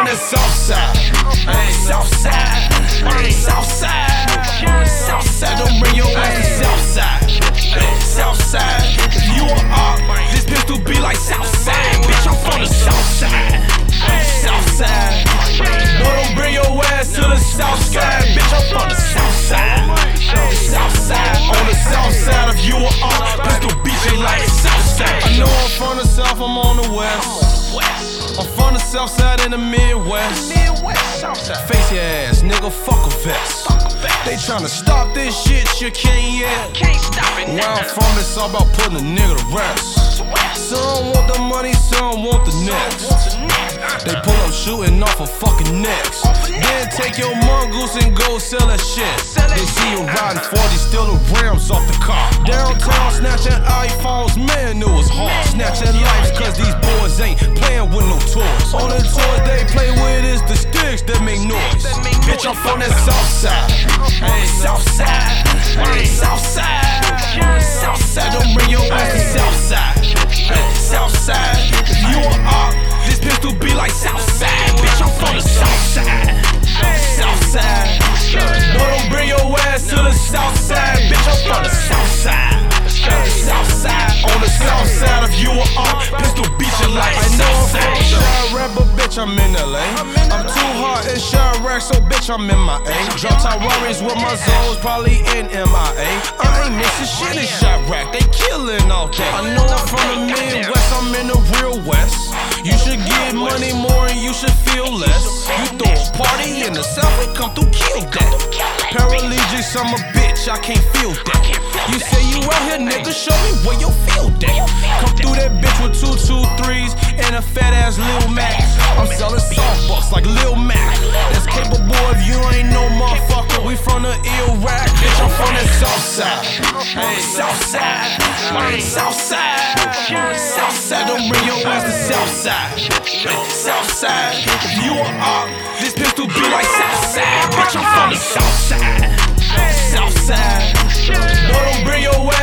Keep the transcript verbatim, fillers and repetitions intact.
the south side. Hey, south side. Hey, south side. South side, don't bring your ass to south side. Hey, south side. If you a op, this pistol be like south side. Bitch, I'm from the south side. South side. No, don't bring your ass to the south side. Bitch, I'm from the south side. South side. On the south side, if you a op, pistol beat you like south side. I know I'm from the south, I'm on the west. I'm from the south side in the Midwest. Face your ass, nigga, fuck a vest. They tryna stop this shit, you can't yet. Where I'm from, it's all about putting a nigga to rest. Some want the money, some want the next. They pull up shooting off of fucking necks. Then take your mongoose and go sell that shit. They see you riding forty, stealing rims off the car. Downtown snatching iPhones, man, it was hard. Snatching lives cause these boys ain't playing with no toys. Only toys they play with is the sticks that make noise. Bitch, I'm from that south side. Hey, south side. Hey, south side. South side, don't bring your ass to south side. Hey, south side. If you a op, this pistol be like south side. Bitch, I'm from the south side. South side. No, don't bring your ass to the south side. Bitch, I'm from the south side. South side. On the south side, if you a op, pistol beat you like south side. I know I'm from Chirac, but bitch, I'm in L A. I'm too hot in Chirac, so bitch, I'm in my A. Drop top worries with my zones, probably in M I A. I ain't missing shit in Chirac, they killing all day. I know I'm from the Midwest, I'm in the real West. You should get money more and you should feel less. You throw a party in the south, we come through, kill that. Paralytics, I'm a bitch, I can't feel that. You say you out here, nigga, show me where you feel that. Come through that bitch with two two threes and a fat ass Lil Mac. I'm selling softbucks like Lil Mac. That's capable if you ain't no motherfucker. We from the Iraq, bitch, I'm from the south side. Hey, south side. Hey, south side. South side, don't bring your ass to south side. South side. If you a op, this pistol be like south side. Bitch, I'm from the south side. South side. No, don't bring your ass